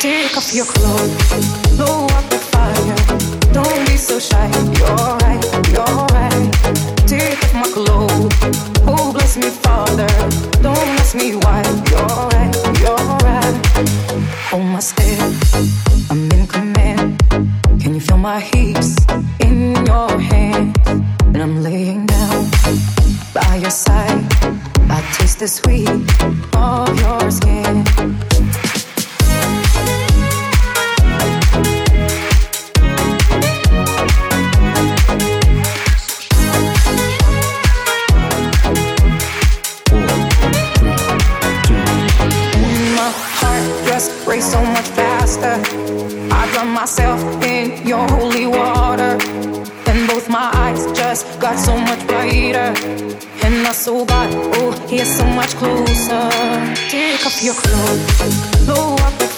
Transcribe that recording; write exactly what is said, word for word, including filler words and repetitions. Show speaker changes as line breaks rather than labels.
Take off your clothes, blow up the fire. Don't be so shy. You're right, you're right. Take off my clothes. Oh, bless me, Father. Don't ask me why. You're right, you're right. Hold my step, I'm in command. Can you feel my hips in your hand? And I'm laying down by your side. I taste the sweet of your skin. Race so much faster. I drown myself in your holy water, and both my eyes just got so much brighter, and my soul got, oh, here so much closer. Take off your clothes, blow up the